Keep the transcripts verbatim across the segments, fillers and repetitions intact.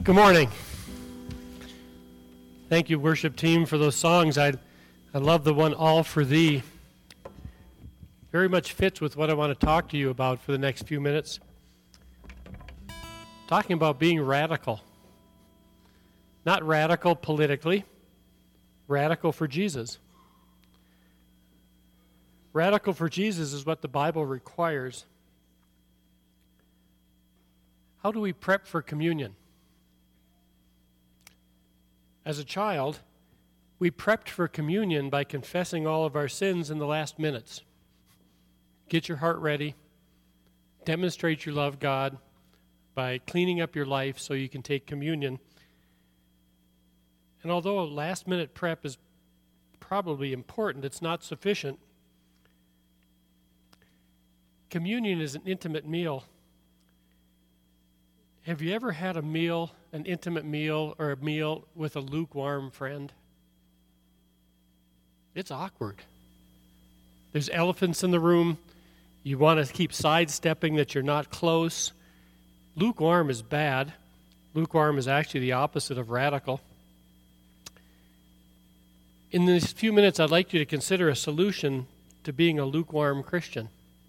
Good morning. Thank you, worship team, for those songs. I I love the one, All for Thee. Very much fits with what I want to talk to you about for the next few minutes. Talking about being radical. Not radical politically, radical for Jesus. Radical for Jesus is what the Bible requires. How do we prep for communion? As a child, we prepped for communion by confessing all of our sins in the last minutes. Get your heart ready. Demonstrate you love God by cleaning up your life so you can take communion. And although a last-minute prep is probably important, it's not sufficient. Communion is an intimate meal. Have you ever had a meal, an intimate meal, or a meal with a lukewarm friend? It's awkward. There's elephants in the room. You want to keep sidestepping that you're not close. Lukewarm is bad. Lukewarm is actually the opposite of radical. In these few minutes, I'd like you to consider a solution to being a lukewarm Christian.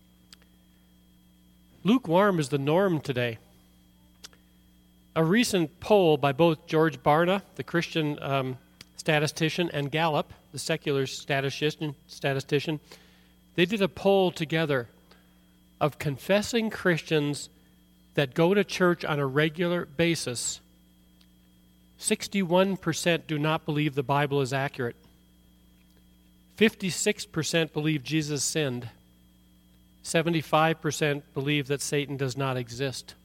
Lukewarm is the norm today. A recent poll by both George Barna, the Christian um, statistician, and Gallup, the secular statistician, statistician, they did a poll together of confessing Christians that go to church on a regular basis. sixty-one percent do not believe the Bible is accurate. fifty-six percent believe Jesus sinned. seventy-five percent believe that Satan does not exist.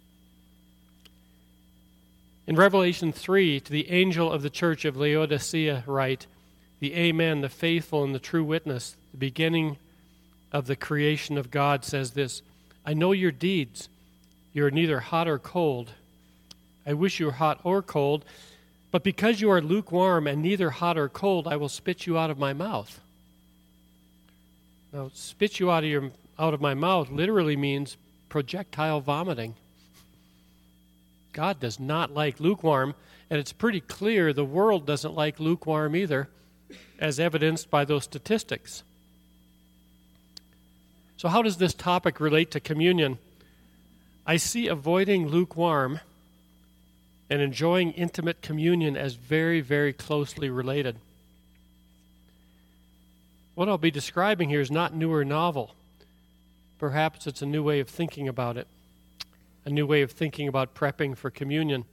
In Revelation three, to the angel of the church of Laodicea write, the Amen, the faithful and the true witness, the beginning of the creation of God, says this, I know your deeds. You are neither hot or cold. I wish you were hot or cold, but because you are lukewarm and neither hot or cold, I will spit you out of my mouth. Now, spit you out of your out of my mouth literally means projectile vomiting. God does not like lukewarm, and it's pretty clear the world doesn't like lukewarm either, as evidenced by those statistics. So how does this topic relate to communion? I see avoiding lukewarm and enjoying intimate communion as very, very closely related. What I'll be describing here is not new or novel. Perhaps it's a new way of thinking about it. A new way of thinking about prepping for communion.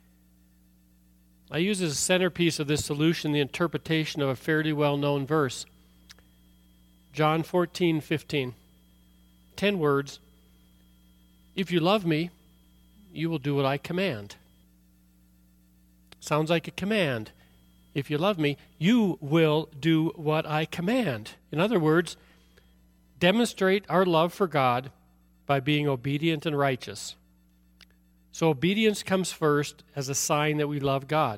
I use as a centerpiece of this solution the interpretation of a fairly well-known verse. John fourteen fifteen. Ten words. If you love me, you will do what I command. Sounds like a command. If you love me, you will do what I command. In other words, demonstrate our love for God by being obedient and righteous. So obedience comes first as a sign that we love God.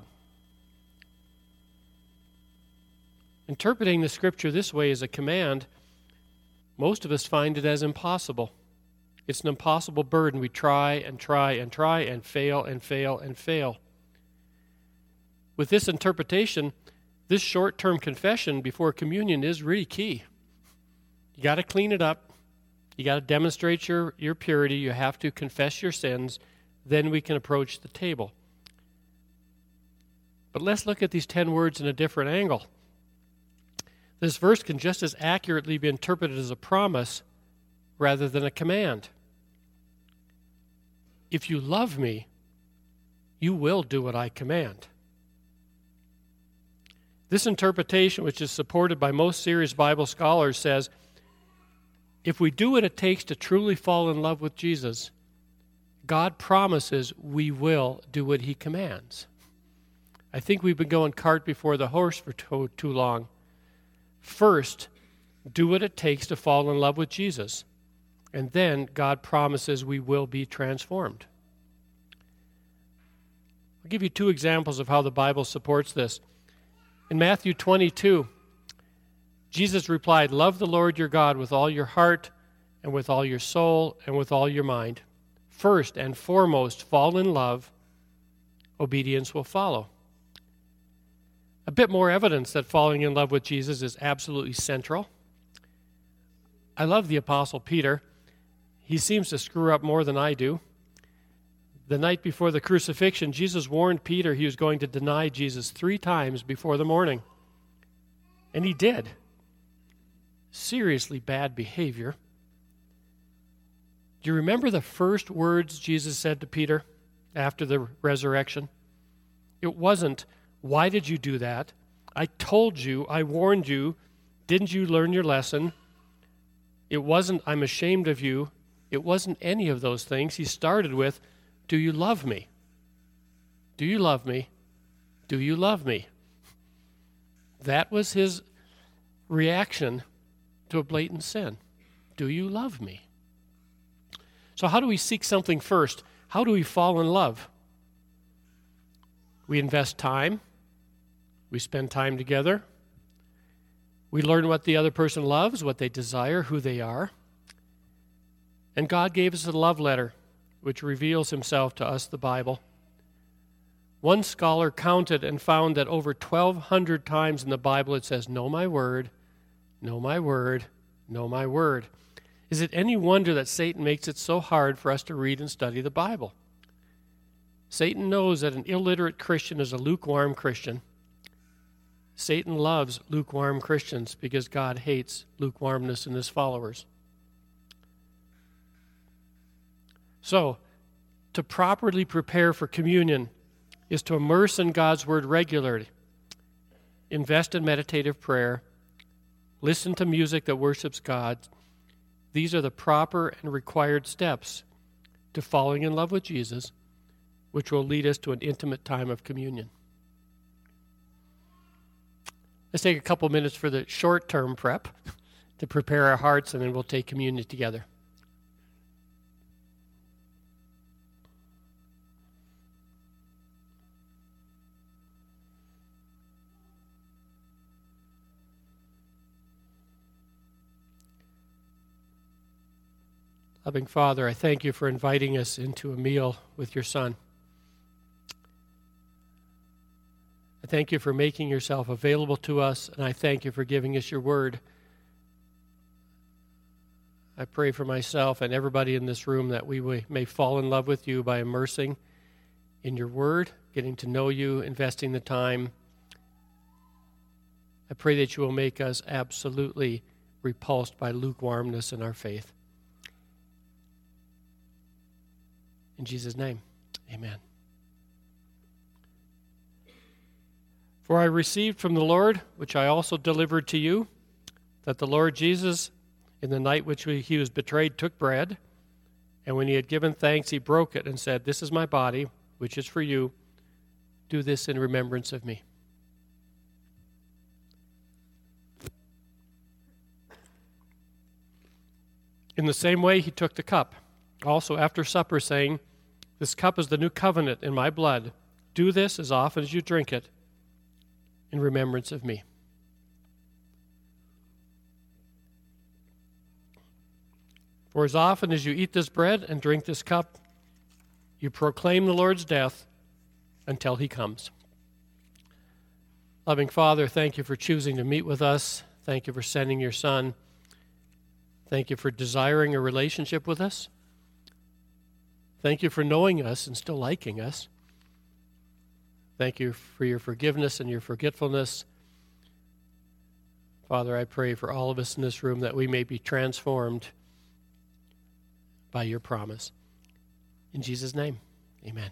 Interpreting the Scripture this way as a command, most of us find it as impossible. It's an impossible burden. We try and try and try and fail and fail and fail. With this interpretation, this short-term confession before communion is really key. You got to clean it up. You got to demonstrate your, your purity. You have to confess your sins. Then we can approach the table. But let's look at these ten words in a different angle. This verse can just as accurately be interpreted as a promise rather than a command. If you love me, you will do what I command. This interpretation, which is supported by most serious Bible scholars, says, if we do what it takes to truly fall in love with Jesus, God promises we will do what he commands. I think we've been going cart before the horse for too, too long. First, do what it takes to fall in love with Jesus. And then God promises we will be transformed. I'll give you two examples of how the Bible supports this. In Matthew twenty-two, Jesus replied, love the Lord your God with all your heart and with all your soul and with all your mind. First and foremost, fall in love obedience will follow. A bit more evidence that falling in love with Jesus is absolutely central. I love the Apostle Peter. He seems to screw up more than I do. The night before the crucifixion, Jesus warned Peter he was going to deny Jesus three times before the morning. And he did. Seriously bad behavior. Do you remember the first words Jesus said to Peter after the resurrection? It wasn't, "Why did you do that? I told you, I warned you. Didn't you learn your lesson?" It wasn't, "I'm ashamed of you." It wasn't any of those things. He started with, "Do you love me? Do you love me? Do you love me?" That was his reaction to a blatant sin. Do you love me? So how do we seek something first? How do we fall in love? We invest time. We spend time together. We learn what the other person loves, what they desire, who they are. And God gave us a love letter, which reveals himself to us, the Bible. One scholar counted and found that over twelve hundred times in the Bible it says, "Know my word, know my word, know my word." Is it any wonder that Satan makes it so hard for us to read and study the Bible? Satan knows that an illiterate Christian is a lukewarm Christian. Satan loves lukewarm Christians because God hates lukewarmness in his followers. So, to properly prepare for communion is to immerse in God's Word regularly, invest in meditative prayer, listen to music that worships God. These are the proper and required steps to falling in love with Jesus, which will lead us to an intimate time of communion. Let's take a couple minutes for the short-term prep to prepare our hearts, and then we'll take communion together. Loving Father, I thank you for inviting us into a meal with your Son. I thank you for making yourself available to us, and I thank you for giving us your word. I pray for myself and everybody in this room that we may fall in love with you by immersing in your word, getting to know you, investing the time. I pray that you will make us absolutely repulsed by lukewarmness in our faith. In Jesus' name, amen. For I received from the Lord, which I also delivered to you, that the Lord Jesus, in the night which he was betrayed, took bread, and when he had given thanks, he broke it and said, "This is my body, which is for you. Do this in remembrance of me." In the same way, he took the cup, also after supper, saying, "This cup is the new covenant in my blood. Do this as often as you drink it in remembrance of me." For as often as you eat this bread and drink this cup, you proclaim the Lord's death until he comes. Loving Father, thank you for choosing to meet with us. Thank you for sending your Son. Thank you for desiring a relationship with us. Thank you for knowing us and still liking us. Thank you for your forgiveness and your forgetfulness. Father, I pray for all of us in this room that we may be transformed by your promise. In Jesus' name, amen.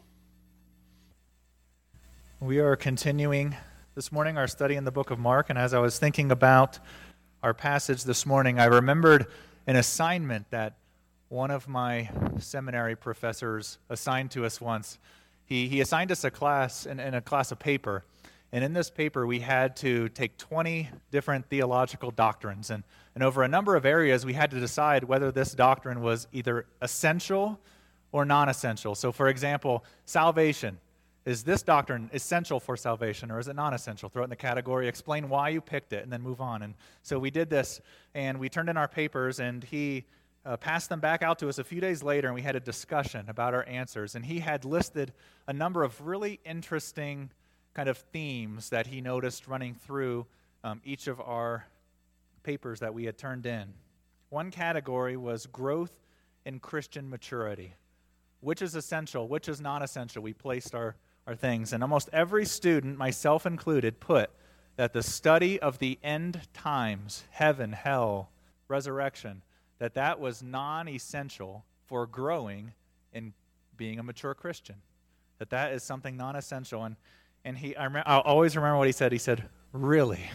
We are continuing this morning our study in the book of Mark, and as I was thinking about our passage this morning, I remembered an assignment that one of my seminary professors assigned to us once. He, he assigned us a class, in, in a class of paper, and in this paper we had to take twenty different theological doctrines, and, and over a number of areas we had to decide whether this doctrine was either essential or non-essential. So for example, salvation. Is this doctrine essential for salvation, or is it non-essential? Throw it in the category, explain why you picked it, and then move on. And so we did this, and we turned in our papers, and he uh, passed them back out to us a few days later, and we had a discussion about our answers. And he had listed a number of really interesting kind of themes that he noticed running through um, each of our papers that we had turned in. One category was growth in Christian maturity. Which is essential, which is not essential. We placed our, our things. And almost every student, myself included, put that the study of the end times, heaven, hell, resurrection, that that was non-essential for growing in being a mature Christian. That that is something non-essential. And and he, I rem- I'll always remember what he said. He said, "Really?"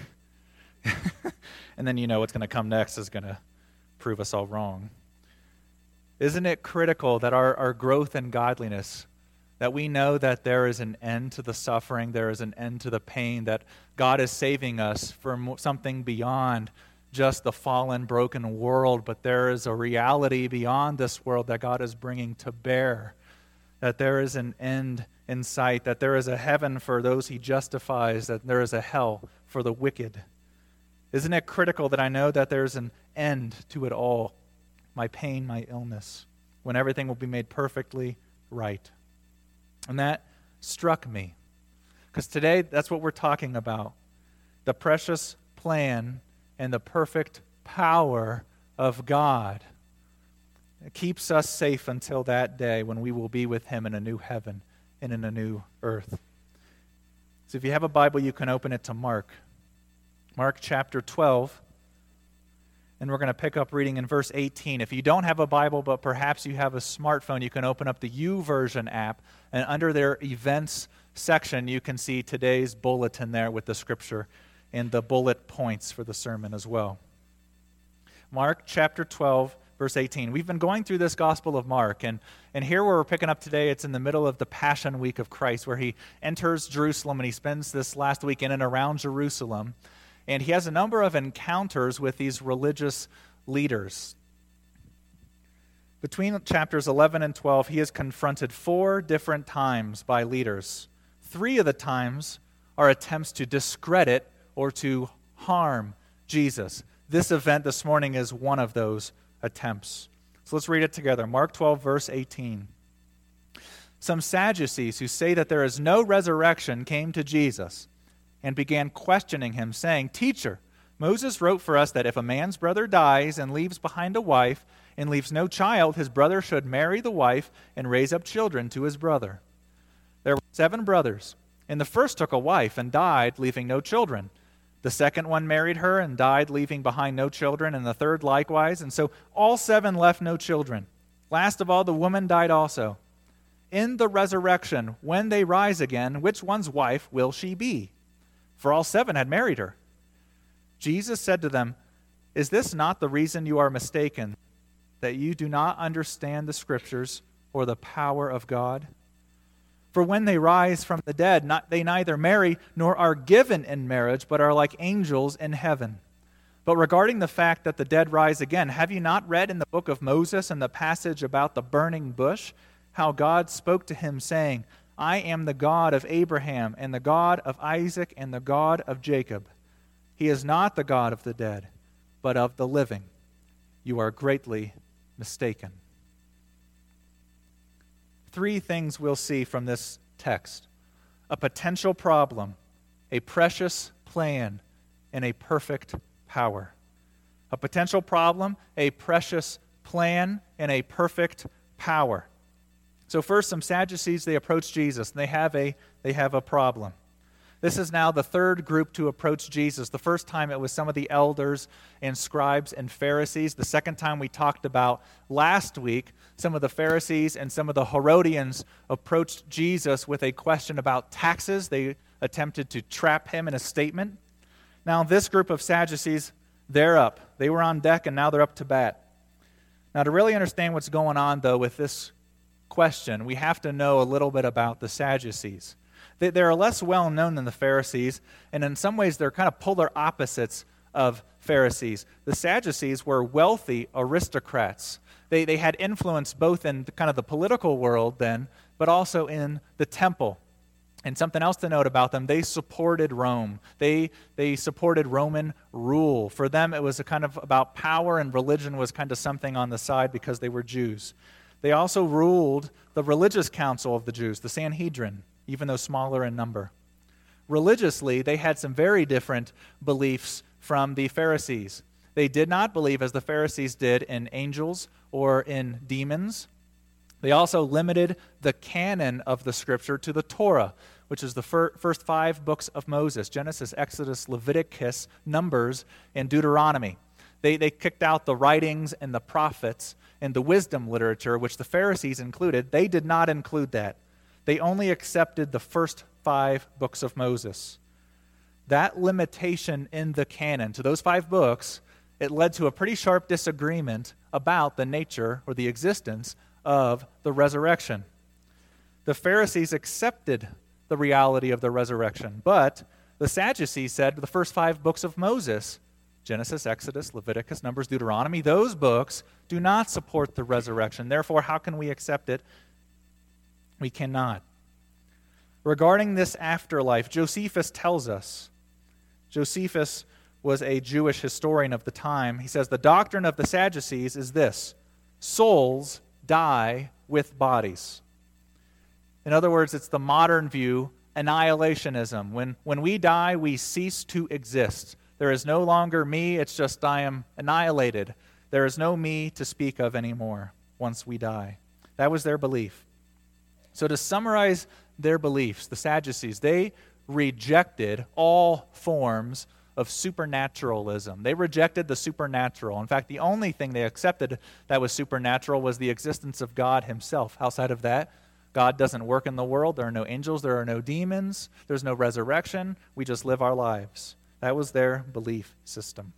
And then you know what's going to come next is going to prove us all wrong. Isn't it critical that our, our growth in godliness, that we know that there is an end to the suffering, there is an end to the pain, that God is saving us from something beyond just the fallen, broken world, but there is a reality beyond this world that God is bringing to bear, that there is an end in sight, that there is a heaven for those he justifies, that there is a hell for the wicked. Isn't it critical that I know that there's an end to it all? My pain, my illness, when everything will be made perfectly right. And that struck me. Because today, that's what we're talking about. The precious plan and the perfect power of God. It keeps us safe until that day when we will be with him in a new heaven and in a new earth. So if you have a Bible, you can open it to Mark. Mark chapter twelve. And we're going to pick up reading in verse eighteen. If you don't have a Bible, but perhaps you have a smartphone, you can open up the YouVersion app, and under their events section, you can see today's bulletin there with the scripture and the bullet points for the sermon as well. Mark chapter twelve, verse eighteen. We've been going through this Gospel of Mark, and, and here where we're picking up today, it's in the middle of the Passion Week of Christ, where he enters Jerusalem, and he spends this last week in and around Jerusalem. And he has a number of encounters with these religious leaders. Between chapters eleven and twelve, he is confronted four different times by leaders. Three of the times are attempts to discredit or to harm Jesus. This event this morning is one of those attempts. So let's read it together. Mark twelve, verse eighteen. Some Sadducees who say that there is no resurrection came to Jesus and began questioning him, saying, "Teacher, Moses wrote for us that if a man's brother dies and leaves behind a wife and leaves no child, his brother should marry the wife and raise up children to his brother. There were seven brothers, and the first took a wife and died, leaving no children. The second one married her and died, leaving behind no children, and the third likewise, and so all seven left no children. Last of all, the woman died also. In the resurrection, when they rise again, which one's wife will she be? For all seven had married her." Jesus said to them, "Is this not the reason you are mistaken, that you do not understand the Scriptures or the power of God? For when they rise from the dead, not, they neither marry nor are given in marriage, but are like angels in heaven. But regarding the fact that the dead rise again, have you not read in the book of Moses and the passage about the burning bush, how God spoke to him, saying, 'I am the God of Abraham, and the God of Isaac, and the God of Jacob'? He is not the God of the dead, but of the living. You are greatly mistaken." Three things we'll see from this text: a potential problem, a precious plan, and a perfect power. A potential problem, a precious plan, and a perfect power. So first, some Sadducees, they approach Jesus, and they have a they have a problem. This is now the third group to approach Jesus. The first time it was some of the elders and scribes and Pharisees. The second time we talked about last week, some of the Pharisees and some of the Herodians approached Jesus with a question about taxes. They attempted to trap him in a statement. Now this group of Sadducees, they're up. They were on deck, and now they're up to bat. Now to really understand what's going on, though, with this question, we have to know a little bit about the Sadducees. They, they're less well known than the Pharisees, and in some ways they're kind of polar opposites of Pharisees. The Sadducees were wealthy aristocrats. They, they had influence both in the, kind of the political world then, but also in the temple. And something else to note about them, they supported Rome. They, they supported Roman rule. For them, it was a kind of about power, and religion was kind of something on the side because they were Jews. They also ruled the religious council of the Jews, the Sanhedrin, even though smaller in number. Religiously, they had some very different beliefs from the Pharisees. They did not believe, as the Pharisees did, in angels or in demons. They also limited the canon of the Scripture to the Torah, which is the fir- first five books of Moses: Genesis, Exodus, Leviticus, Numbers, and Deuteronomy. They, they kicked out the writings and the prophets and the wisdom literature, which the Pharisees included. They did not include that. They only accepted the first five books of Moses. That limitation in the canon to those five books, it led to a pretty sharp disagreement about the nature or the existence of the resurrection. The Pharisees accepted the reality of the resurrection, but the Sadducees said the first five books of Moses, Genesis, Exodus, Leviticus, Numbers, Deuteronomy, those books do not support the resurrection. Therefore, how can we accept it? We cannot. Regarding this afterlife, Josephus tells us, Josephus was a Jewish historian of the time. He says, the doctrine of the Sadducees is this: souls die with bodies. In other words, it's the modern view, annihilationism. When, when we die, we cease to exist. There is no longer me, it's just I am annihilated. There is no me to speak of anymore once we die. That was their belief. So to summarize their beliefs, the Sadducees, they rejected all forms of supernaturalism. They rejected the supernatural. In fact, the only thing they accepted that was supernatural was the existence of God himself. Outside of that, God doesn't work in the world. There are no angels. There are no demons. There's no resurrection. We just live our lives. That was their belief system.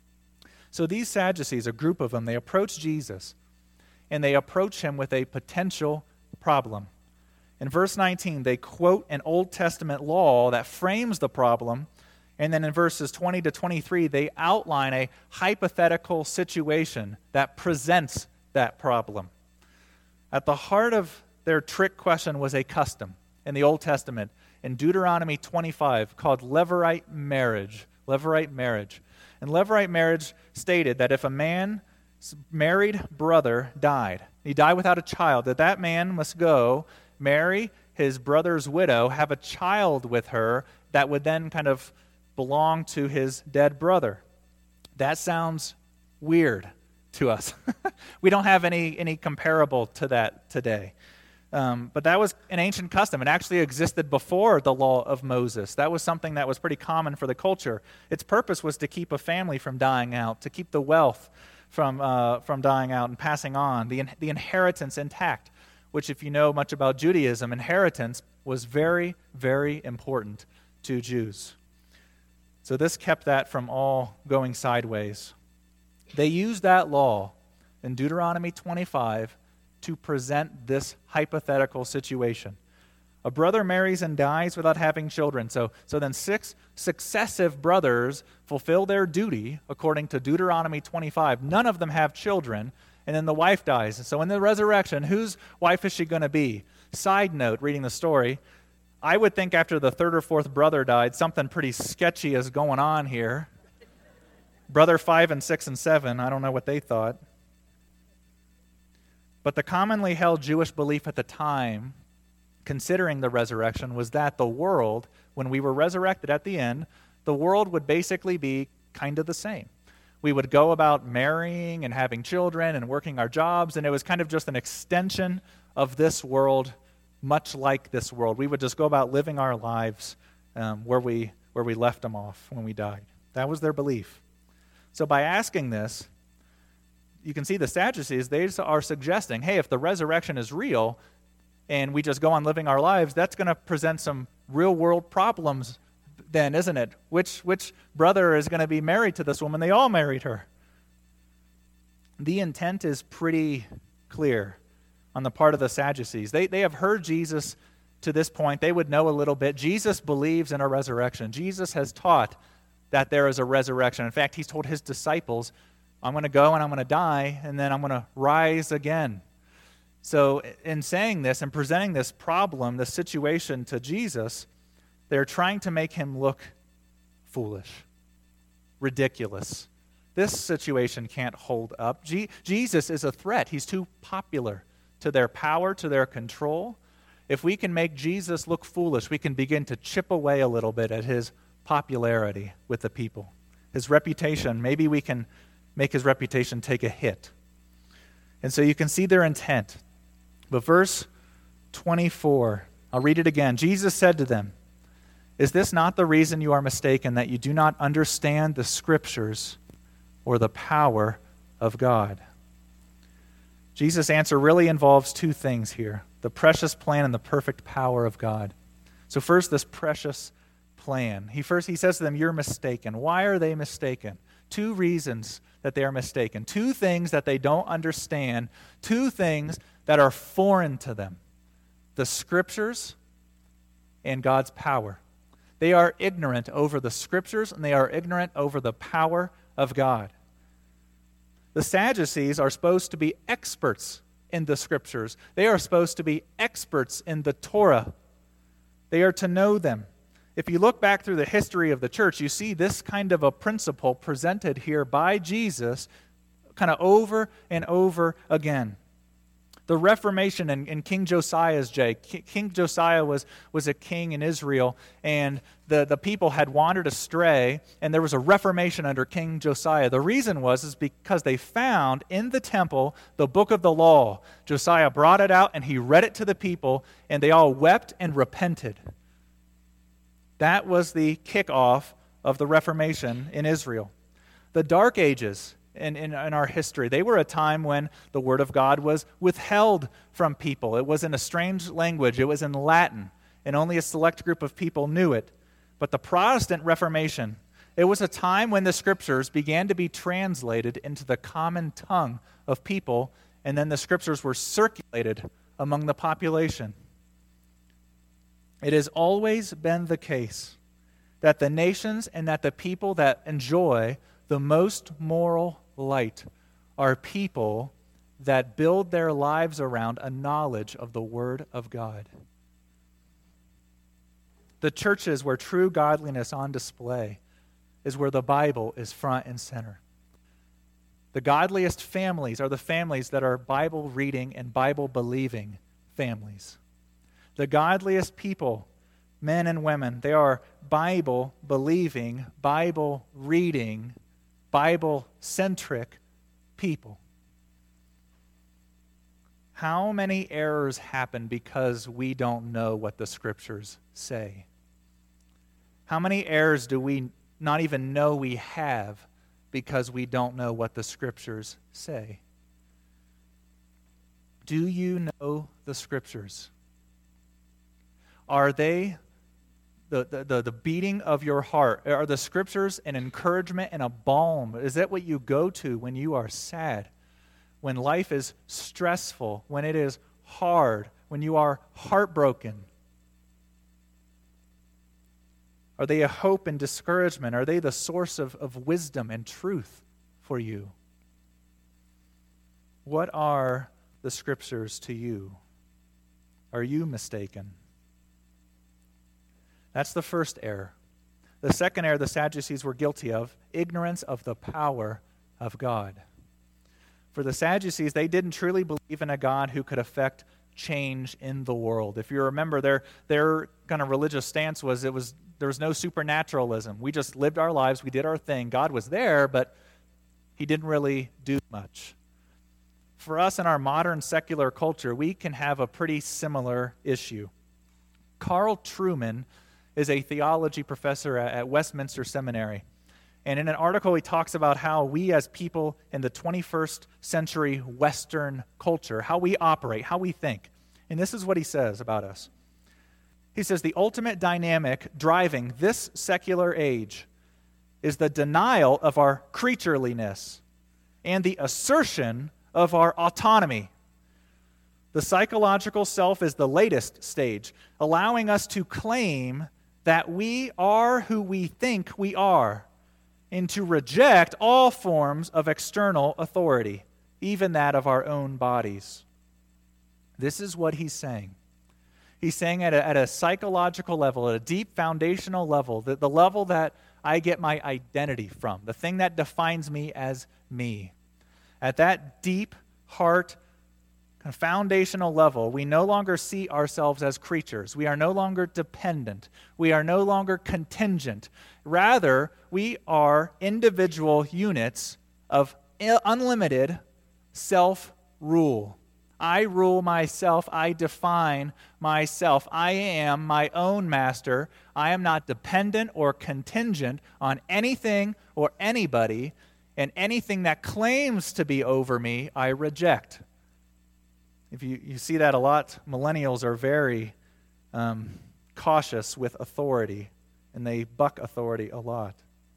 So these Sadducees, a group of them, they approach Jesus, and they approach him with a potential problem. In verse nineteen, they quote an Old Testament law that frames the problem. And then in verses twenty to twenty-three, they outline a hypothetical situation that presents that problem. At the heart of their trick question was a custom in the Old Testament, in Deuteronomy twenty-five, called Levirate marriage. Levirate marriage. And Levirate marriage stated that if a man's married brother died, he died without a child, that that man must go marry his brother's widow, have a child with her that would then kind of belong to his dead brother. That sounds weird to us. We don't have any, any comparable to that today. Um, but that was an ancient custom. It actually existed before the law of Moses. That was something that was pretty common for the culture. Its purpose was to keep a family from dying out, to keep the wealth from uh, from dying out and passing on, the, the inheritance intact, which, if you know much about Judaism, inheritance was very, very important to Jews. So this kept that from all going sideways. They used that law in Deuteronomy twenty-five to present this hypothetical situation. A brother marries and dies without having children. So, so then six successive brothers fulfill their duty according to Deuteronomy twenty-five. None of them have children, and then the wife dies. So in the resurrection, whose wife is she going to be? Side note, reading the story, I would think after the third or fourth brother died, something pretty sketchy is going on here. Brother five and six and seven, I don't know what they thought. But the commonly held Jewish belief at the time, considering the resurrection, was that the world, when we were resurrected at the end, the world would basically be kind of the same. We would go about marrying and having children and working our jobs, and it was kind of just an extension of this world, much like this world. We would just go about living our lives um, where we where we left them off when we died. That was their belief. So by asking this, you can see the Sadducees, they are suggesting, hey, if the resurrection is real and we just go on living our lives, that's going to present some real-world problems then, isn't it? Which, which brother is going to be married to this woman? They all married her. The intent is pretty clear on the part of the Sadducees. They, they have heard Jesus to this point. They would know a little bit. Jesus believes in a resurrection. Jesus has taught that there is a resurrection. In fact, he's told his disciples, I'm going to go and I'm going to die, and then I'm going to rise again. So in saying this and presenting this problem, this situation to Jesus, they're trying to make him look foolish, ridiculous. This situation can't hold up. Je- Jesus is a threat. He's too popular to their power, to their control. If we can make Jesus look foolish, we can begin to chip away a little bit at his popularity with the people. His reputation, maybe we can make his reputation take a hit. And so you can see their intent. But verse twenty-four, I'll read it again. Jesus said to them, "Is this not the reason you are mistaken, that you do not understand the Scriptures or the power of God?" Jesus' answer really involves two things here: the precious plan and the perfect power of God. So first, this precious plan. He first he says to them, "You're mistaken." Why are they mistaken? Two reasons that they are mistaken. Two things that they don't understand. Two things that are foreign to them: the Scriptures and God's power. They are ignorant over the Scriptures, and they are ignorant over the power of God. The Sadducees are supposed to be experts in the Scriptures. They are supposed to be experts in the Torah. They are to know them. If you look back through the history of the church, you see this kind of a principle presented here by Jesus kind of over and over again. The Reformation in, in King Josiah's day, King Josiah was, was a king in Israel, and the, the people had wandered astray, and there was a Reformation under King Josiah. The reason was is because they found in the temple the book of the law. Josiah brought it out, and he read it to the people, and they all wept and repented. That was the kickoff of the Reformation in Israel. The Dark Ages in, in, in our history, they were a time when the Word of God was withheld from people. It was in a strange language. It was in Latin, and only a select group of people knew it. But the Protestant Reformation, it was a time when the Scriptures began to be translated into the common tongue of people, and then the Scriptures were circulated among the population. It has always been the case that the nations and that the people that enjoy the most moral light are people that build their lives around a knowledge of the Word of God. The churches where true godliness on display is where the Bible is front and center. The godliest families are the families that are Bible reading and Bible believing families. The godliest people, men and women, they are Bible-believing, Bible-reading, Bible-centric people. How many errors happen because we don't know what the Scriptures say? How many errors do we not even know we have because we don't know what the Scriptures say? Do you know the Scriptures? Are they the, the, the, the beating of your heart? Are the Scriptures an encouragement and a balm? Is that what you go to when you are sad? When life is stressful? When it is hard? When you are heartbroken? Are they a hope and discouragement? Are they the source of, of wisdom and truth for you? What are the Scriptures to you? Are you mistaken? That's the first error. The second error the Sadducees were guilty of, ignorance of the power of God. For the Sadducees, they didn't truly believe in a God who could affect change in the world. If you remember, their, their kind of religious stance was it was there was no supernaturalism. We just lived our lives, we did our thing. God was there, but he didn't really do much. For us in our modern secular culture, we can have a pretty similar issue. Carl Trueman is a theology professor at Westminster Seminary. And in an article, he talks about how we as people in the twenty-first century Western culture, how we operate, how we think. And this is what he says about us. He says, the ultimate dynamic driving this secular age is the denial of our creatureliness and the assertion of our autonomy. The psychological self is the latest stage, allowing us to claim that we are who we think we are, and to reject all forms of external authority, even that of our own bodies. This is what he's saying. He's saying at a, at a psychological level, at a deep foundational level, the, the level that I get my identity from, the thing that defines me as me. At that deep heart, kind of foundational level, we no longer see ourselves as creatures. We are no longer dependent. We are no longer contingent. Rather, we are individual units of unlimited self-rule. I rule myself. I define myself. I am my own master. I am not dependent or contingent on anything or anybody, and anything that claims to be over me, I reject. If you, you see that a lot, millennials are very um, cautious with authority, and they buck authority a lot.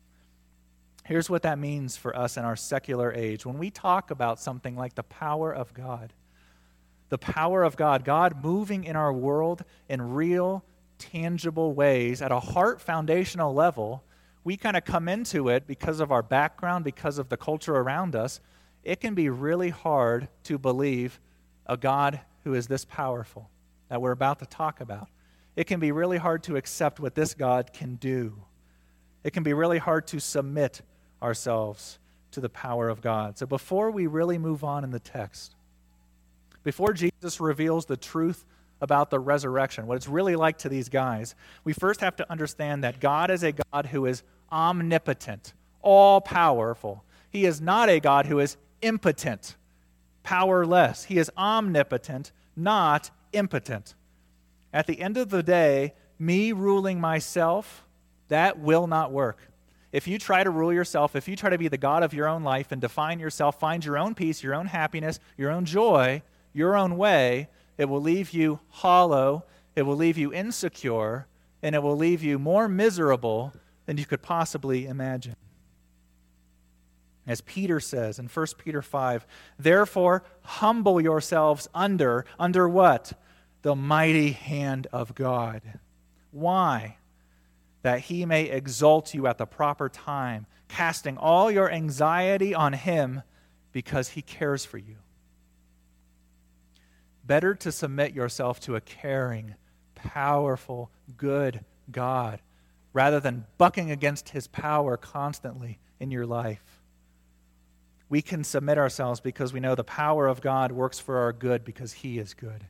Here's what that means for us in our secular age. When we talk about something like the power of God, the power of God, God moving in our world in real, tangible ways at a heart foundational level, we kind of come into it because of our background, because of the culture around us. It can be really hard to believe a God who is this powerful that we're about to talk about. It can be really hard to accept what this God can do. It can be really hard to submit ourselves to the power of God. So before we really move on in the text, before Jesus reveals the truth about the resurrection, what it's really like to these guys, we first have to understand that God is a God who is omnipotent, all-powerful. He is not a God who is impotent, powerless. He is omnipotent, not impotent. At the end of the day, me ruling myself, that will not work. If you try to rule yourself, if you try to be the God of your own life and define yourself, find your own peace, your own happiness, your own joy, your own way, it will leave you hollow, it will leave you insecure, and it will leave you more miserable than you could possibly imagine. As Peter says in First Peter five, therefore humble yourselves under, under what? The mighty hand of God. Why? That he may exalt you at the proper time, casting all your anxiety on him because he cares for you. Better to submit yourself to a caring, powerful, good God rather than bucking against his power constantly in your life. We can submit ourselves because we know the power of God works for our good because he is good.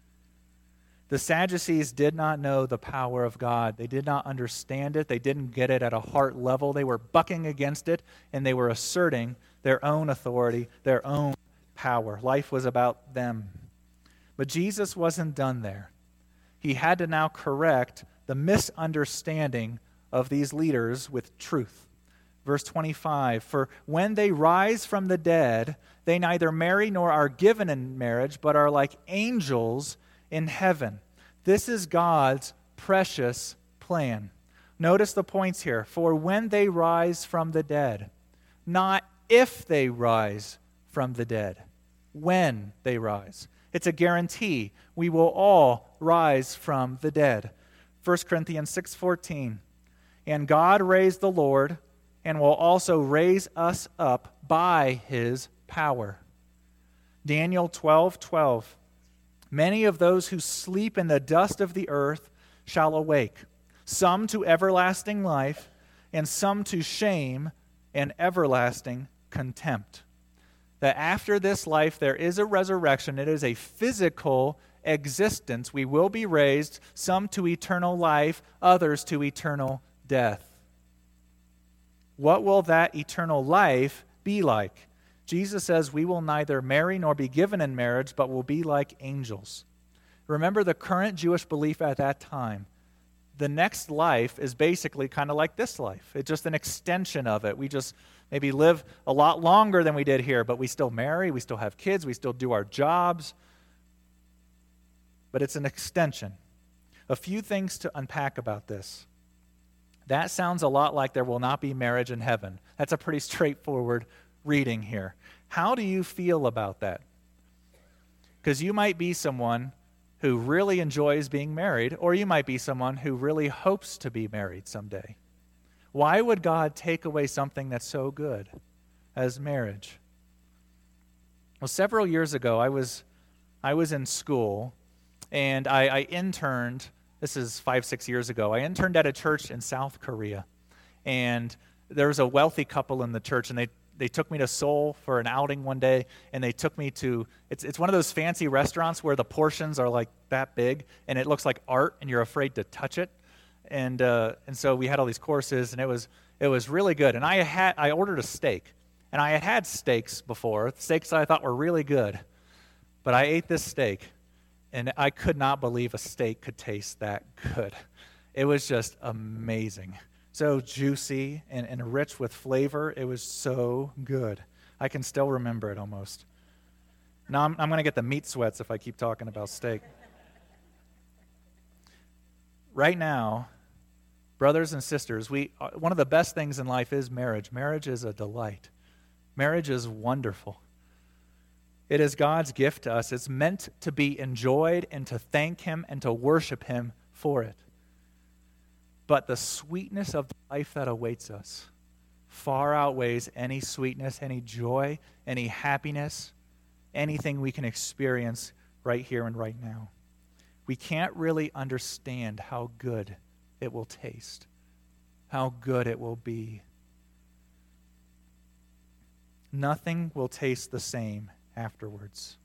The Sadducees did not know the power of God. They did not understand it. They didn't get it at a heart level. They were bucking against it, and they were asserting their own authority, their own power. Life was about them. But Jesus wasn't done there. He had to now correct the misunderstanding of these leaders with truth. Verse twenty-five, for when they rise from the dead, they neither marry nor are given in marriage, but are like angels in heaven. This is God's precious plan. Notice the points here. For when they rise from the dead, not if they rise from the dead, when they rise. It's a guarantee. We will all rise from the dead. First Corinthians six fourteen, and God raised the Lord and will also raise us up by his power. Daniel twelve twelve, many of those who sleep in the dust of the earth shall awake, some to everlasting life, and some to shame and everlasting contempt. That after this life there is a resurrection. It is a physical existence. We will be raised, some to eternal life, others to eternal death. What will that eternal life be like? Jesus says we will neither marry nor be given in marriage, but will be like angels. Remember the current Jewish belief at that time. The next life is basically kind of like this life. It's just an extension of it. We just maybe live a lot longer than we did here, but we still marry, we still have kids, we still do our jobs. But it's an extension. A few things to unpack about this. That sounds a lot like there will not be marriage in heaven. That's a pretty straightforward reading here. How do you feel about that? Because you might be someone who really enjoys being married, or you might be someone who really hopes to be married someday. Why would God take away something that's so good as marriage? Well, several years ago, I was I was in school, and I, I interned, this is five, six years ago, I interned at a church in South Korea. And there was a wealthy couple in the church, and they, they took me to Seoul for an outing one day, and they took me to, it's, it's one of those fancy restaurants where the portions are like that big, and it looks like art, and you're afraid to touch it. And uh, and so we had all these courses, and it was it was really good. And I had I ordered a steak, and I had had steaks before, steaks that I thought were really good. But I ate this steak, and I could not believe a steak could taste that good. It was just amazing. So juicy and, and rich with flavor. It was so good. I can still remember it almost. Now I'm, I'm going to get the meat sweats if I keep talking about steak. Right now, brothers and sisters, we one of the best things in life is marriage. Marriage is a delight. Marriage is wonderful. It is God's gift to us. It's meant to be enjoyed and to thank Him and to worship Him for it. But the sweetness of the life that awaits us far outweighs any sweetness, any joy, any happiness, anything we can experience right here and right now. We can't really understand how good it will taste, how good it will be. Nothing will taste the same afterwards.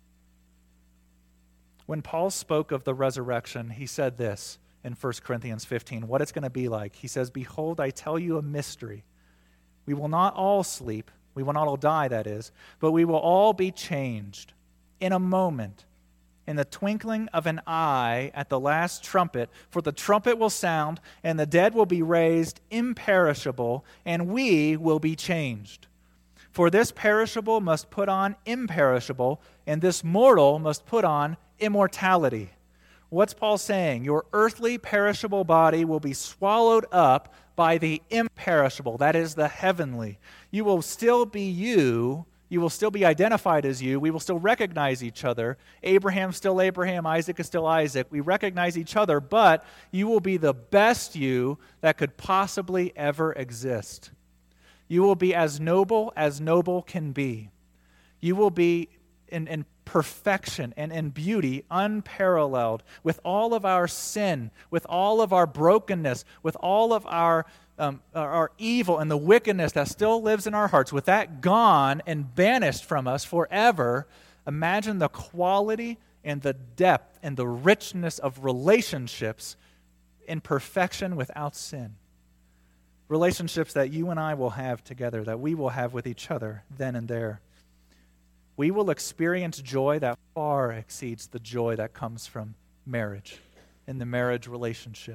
When Paul spoke of the resurrection, he said this in First Corinthians fifteen, what it's going to be like. He says, "Behold, I tell you a mystery. We will not all sleep, we will not all die, that is, but we will all be changed in a moment, in the twinkling of an eye at the last trumpet. For the trumpet will sound, and the dead will be raised imperishable, and we will be changed. For this perishable must put on imperishable, and this mortal must put on immortality." What's Paul saying? Your earthly perishable body will be swallowed up by the imperishable, that is the heavenly. You will still be you. You will still be identified as you. We will still recognize each other. Abraham's still Abraham. Isaac is still Isaac. We recognize each other, but you will be the best you that could possibly ever exist. You will be as noble as noble can be. You will be in, in perfection and in beauty unparalleled, with all of our sin, with all of our brokenness, with all of our Um, our evil and the wickedness that still lives in our hearts, with that gone and banished from us forever. Imagine the quality and the depth and the richness of relationships in perfection without sin. Relationships that you and I will have together, that we will have with each other then and there. We will experience joy that far exceeds the joy that comes from marriage, in the marriage relationship.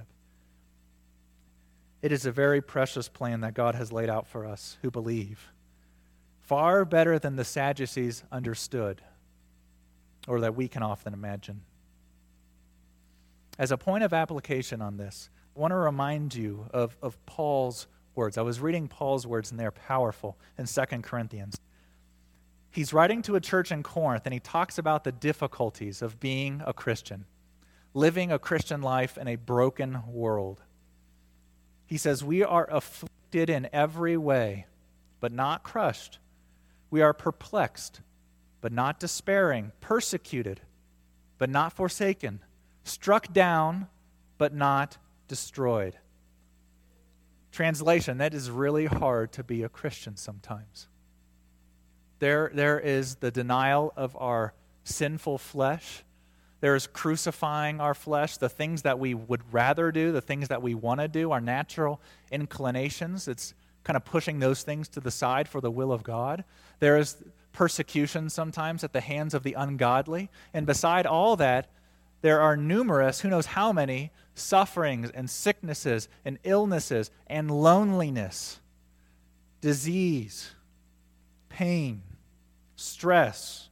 It is a very precious plan that God has laid out for us who believe. Far better than the Sadducees understood, or that we can often imagine. As a point of application on this, I want to remind you of, of Paul's words. I was reading Paul's words, and they're powerful in Second Corinthians. He's writing to a church in Corinth, and he talks about the difficulties of being a Christian, living a Christian life in a broken world. He says, "We are afflicted in every way, but not crushed. We are perplexed, but not despairing, persecuted, but not forsaken, struck down, but not destroyed." Translation, that is really hard to be a Christian sometimes. There, there is the denial of our sinful flesh. There's crucifying our flesh, the things that we would rather do, the things that we want to do, our natural inclinations. It's kind of pushing those things to the side for the will of God. There is persecution sometimes at the hands of the ungodly. And beside all that, there are numerous, who knows how many, sufferings and sicknesses and illnesses and loneliness, disease, pain, stress.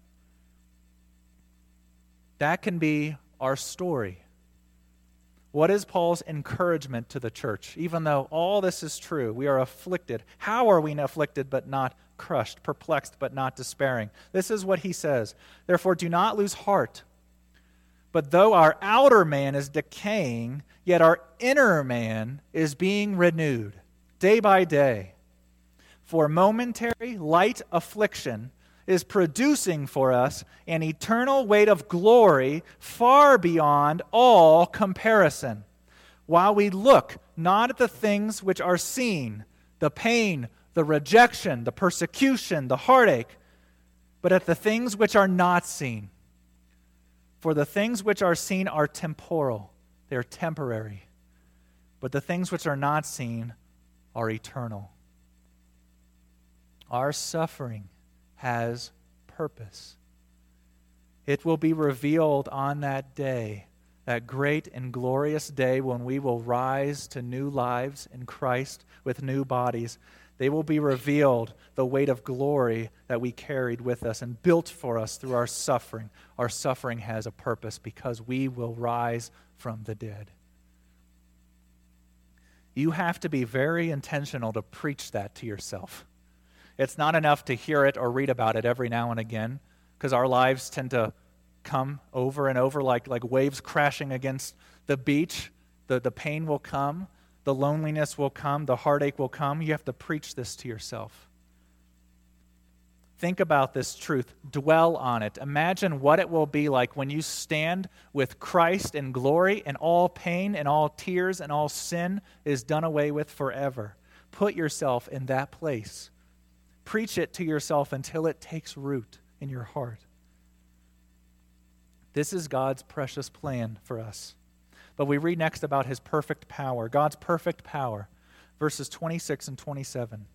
That can be our story. What is Paul's encouragement to the church? Even though all this is true, we are afflicted. How are we afflicted but not crushed, perplexed but not despairing? This is what he says. "Therefore do not lose heart. But though our outer man is decaying, yet our inner man is being renewed day by day. For momentary light affliction is producing for us an eternal weight of glory far beyond all comparison, while we look not at the things which are seen, the pain, the rejection, the persecution, the heartache, but at the things which are not seen. For the things which are seen are temporal, they are temporary, but the things which are not seen are eternal. Our suffering has purpose. It will be revealed on that day, that great and glorious day when we will rise to new lives in Christ with new bodies. They will be revealed, the weight of glory that we carried with us and built for us through our suffering. Our suffering has a purpose because we will rise from the dead. You have to be very intentional to preach that to yourself. It's not enough to hear it or read about it every now and again, because our lives tend to come over and over like, like waves crashing against the beach. The, the pain will come, the loneliness will come, the heartache will come. You have to preach this to yourself. Think about this truth. Dwell on it. Imagine what it will be like when you stand with Christ in glory and all pain and all tears and all sin is done away with forever. Put yourself in that place. Preach it to yourself until it takes root in your heart. This is God's precious plan for us. But we read next about his perfect power, God's perfect power, verses twenty-six and twenty-seven.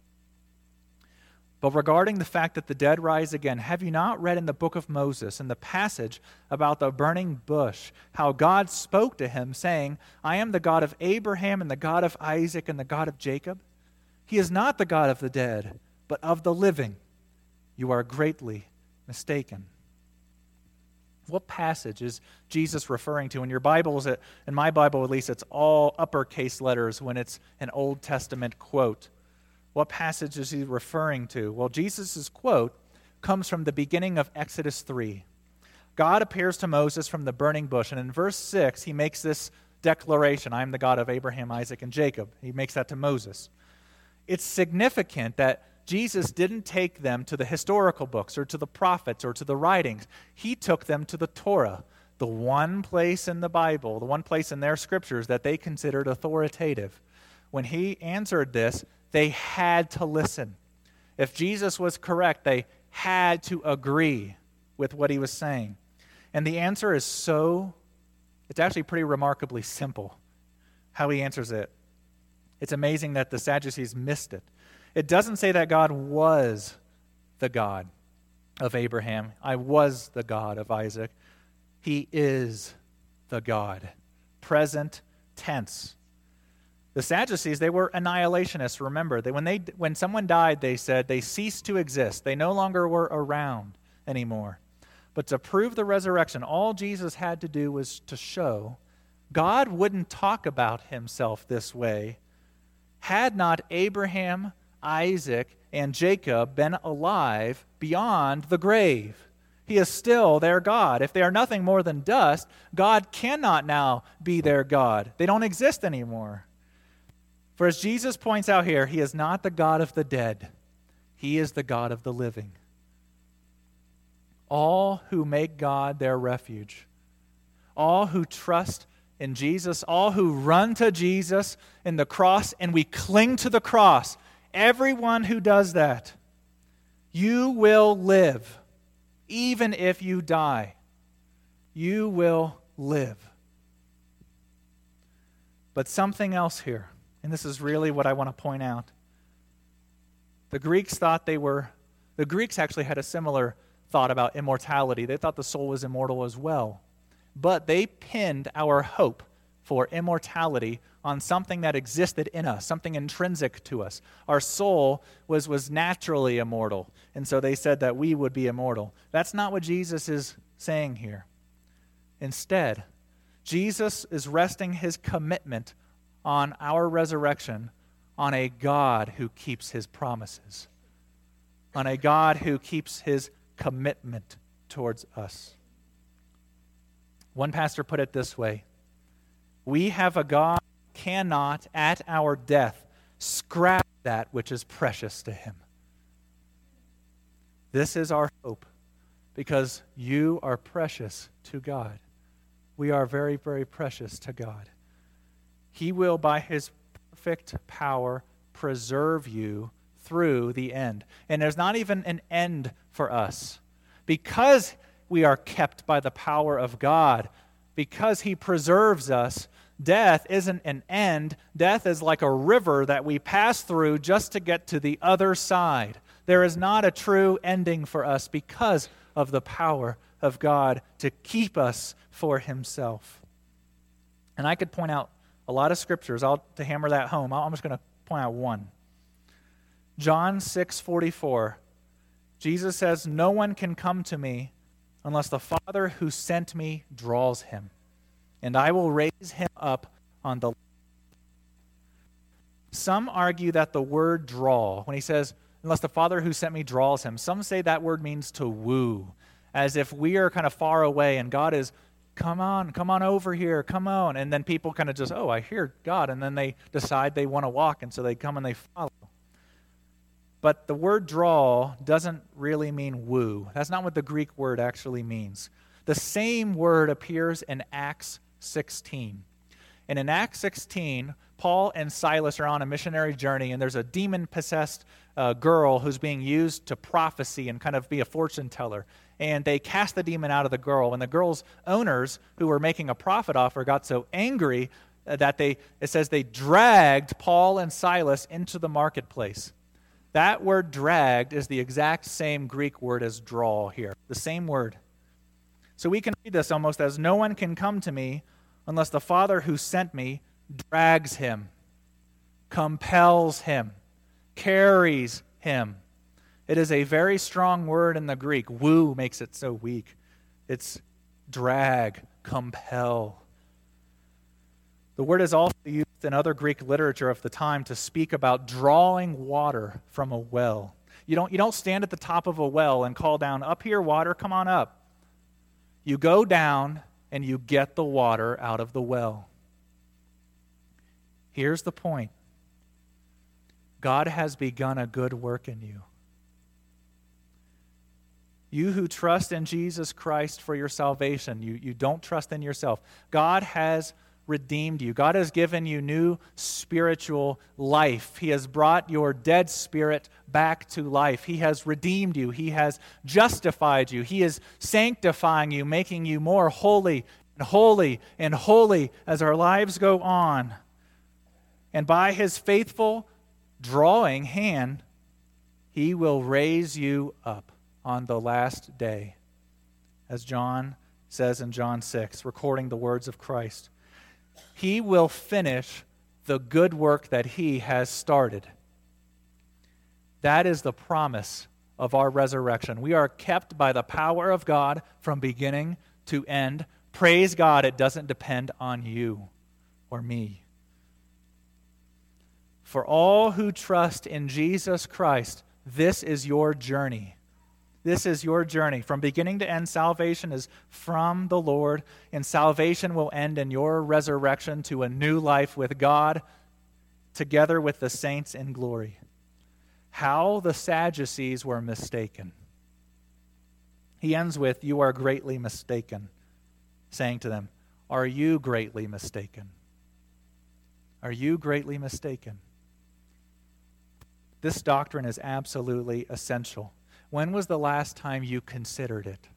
But regarding the fact that the dead rise again, have you not read in the book of Moses, in the passage about the burning bush, how God spoke to him, saying, I am the God of Abraham and the God of Isaac and the God of Jacob? He is not the God of the dead, but of the living. You are greatly mistaken. What passage is Jesus referring to? In your Bibles, in my Bible at least, it's all uppercase letters when it's an Old Testament quote. What passage is he referring to? Well, Jesus' quote comes from the beginning of Exodus three. God appears to Moses from the burning bush, and in verse six, he makes this declaration, I am the God of Abraham, Isaac, and Jacob. He makes that to Moses. It's significant that Jesus didn't take them to the historical books or to the prophets or to the writings. He took them to the Torah, the one place in the Bible, the one place in their scriptures that they considered authoritative. When he answered this, they had to listen. If Jesus was correct, they had to agree with what he was saying. And the answer is so, it's actually pretty remarkably simple how he answers it. It's amazing that the Sadducees missed it. It doesn't say that God was the God of Abraham. I was the God of Isaac. He is the God. Present tense. The Sadducees, they were annihilationists, remember. They, when, they, when someone died, they said they ceased to exist. They no longer were around anymore. But to prove the resurrection, all Jesus had to do was to show God wouldn't talk about himself this way had not Abraham, Isaac, and Jacob been alive beyond the grave. He is still their God. If they are nothing more than dust, God cannot now be their God. They don't exist anymore. For as Jesus points out here, he is not the God of the dead. He is the God of the living. All who make God their refuge, all who trust in Jesus, all who run to Jesus in the cross, and we cling to the cross, everyone who does that, you will live. Even if you die, you will live. But something else here, and this is really what I want to point out. The Greeks thought they were, the Greeks actually had a similar thought about immortality. They thought the soul was immortal as well. But they pinned our hope for immortality on something that existed in us, something intrinsic to us. Our soul was, was naturally immortal, and so they said that we would be immortal. That's not what Jesus is saying here. Instead, Jesus is resting his commitment on our resurrection on a God who keeps his promises, on a God who keeps his commitment towards us. One pastor put it this way: we have a God who cannot, at our death, scrap that which is precious to him. This is our hope, because you are precious to God. We are very, very precious to God. He will, by his perfect power, preserve you through the end. And there's not even an end for us. Because we are kept by the power of God, because he preserves us, death isn't an end. Death is like a river that we pass through just to get to the other side. There is not a true ending for us because of the power of God to keep us for himself. And I could point out a lot of scriptures. I'll, to hammer that home, I'm just going to point out one. John six forty-four. Jesus says, "No one can come to me unless the Father who sent me draws him, and I will raise him up on the..." Some argue that the word draw, when he says, "Unless the Father who sent me draws him," some say that word means to woo, as if we are kind of far away and God is, "Come on, come on over here, come on." And then people kind of just, "Oh, I hear God," and then they decide they want to walk, and so they come and they follow. But the word draw doesn't really mean woo. That's not what the Greek word actually means. The same word appears in Acts sixteen. And in Acts sixteen, Paul and Silas are on a missionary journey, and there's a demon-possessed uh, girl who's being used to prophecy and kind of be a fortune teller. And they cast the demon out of the girl, and the girl's owners, who were making a profit offer, got so angry that they, it says they dragged Paul and Silas into the marketplace. That word dragged is the exact same Greek word as draw here, the same word. So we can read this almost as, "No one can come to me unless the Father who sent me drags him, compels him, carries him." It is a very strong word in the Greek. Woo makes it so weak. It's drag, compel. The word is also used in other Greek literature of the time to speak about drawing water from a well. You don't, you don't stand at the top of a well and call down, "Up here, water, come on up." You go down and you get the water out of the well. Here's the point. God has begun a good work in you. You who trust in Jesus Christ for your salvation, you, you don't trust in yourself. God has redeemed you. God has given you new spiritual life. He has brought your dead spirit back to life. He has redeemed you. He has justified you. He is sanctifying you, making you more holy and holy and holy as our lives go on. And by his faithful drawing hand, he will raise you up on the last day, as John says in John six, recording the words of Christ. He will finish the good work that he has started. That is the promise of our resurrection. We are kept by the power of God from beginning to end. Praise God, it doesn't depend on you or me. For all who trust in Jesus Christ, this is your journey. This is your journey. From beginning to end, salvation is from the Lord, and salvation will end in your resurrection to a new life with God, together with the saints in glory. How the Sadducees were mistaken. He ends with, "You are greatly mistaken," saying to them, "Are you greatly mistaken? Are you greatly mistaken?" This doctrine is absolutely essential. When was the last time you considered it?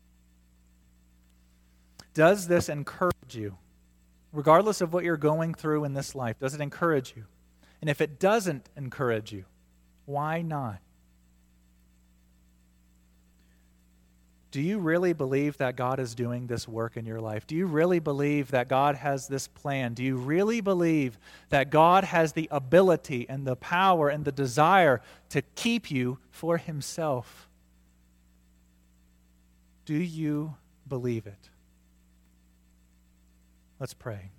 Does this encourage you? Regardless of what you're going through in this life, does it encourage you? And if it doesn't encourage you, why not? Do you really believe that God is doing this work in your life? Do you really believe that God has this plan? Do you really believe that God has the ability and the power and the desire to keep you for himself? Do you believe it? Let's pray.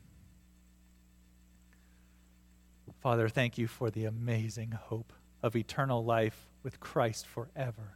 Father, thank you for the amazing hope of eternal life with Christ forever.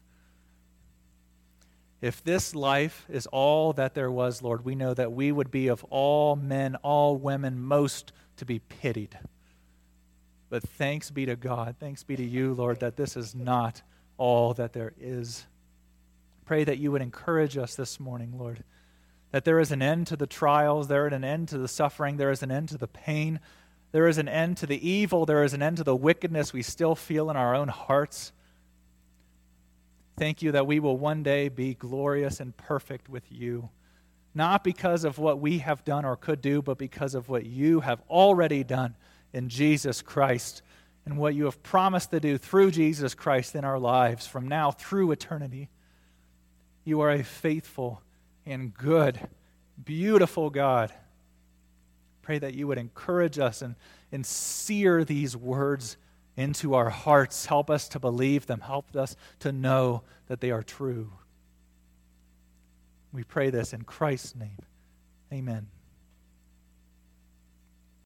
If this life is all that there was, Lord, we know that we would be of all men, all women, most to be pitied. But thanks be to God, thanks be to you, Lord, that this is not all that there is. Pray that you would encourage us this morning, Lord, that there is an end to the trials, there is an end to the suffering, there is an end to the pain, there is an end to the evil, there is an end to the wickedness we still feel in our own hearts. Thank you that we will one day be glorious and perfect with you, not because of what we have done or could do, but because of what you have already done in Jesus Christ and what you have promised to do through Jesus Christ in our lives from now through eternity. You are a faithful and good, beautiful God. Pray that you would encourage us and, and sear these words into our hearts. Help us to believe them. Help us to know that they are true. We pray this in Christ's name. Amen.